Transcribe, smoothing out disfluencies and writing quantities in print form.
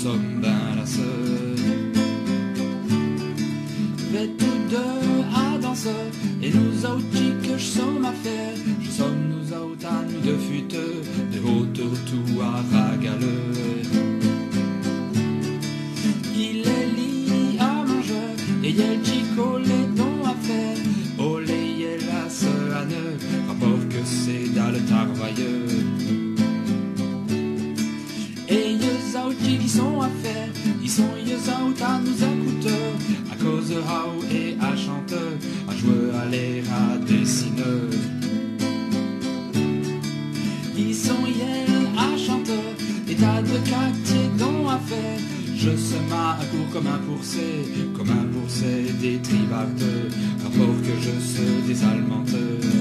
sommes ben la seule. Mais tous deux à danser, et nous autres que je somme à faire, je somme nous autres à nous de futeux, de haute tout à ragaleux. Il est lit à manger, et y a le chico les dons à faire, oh les y la se à neuf, rapport que c'est dans le tarvailleux. Et yeux autres qui sont à faire, ils sont yeux autres à nous écouter, à cause de how et à chanter, à jouer à l'air à dessiner. Ils sont yeux à chanter, et t'as de quartiers dont à faire, je se mets à court comme un pourcé des tribardeux, rapport que je sais des almenteurs.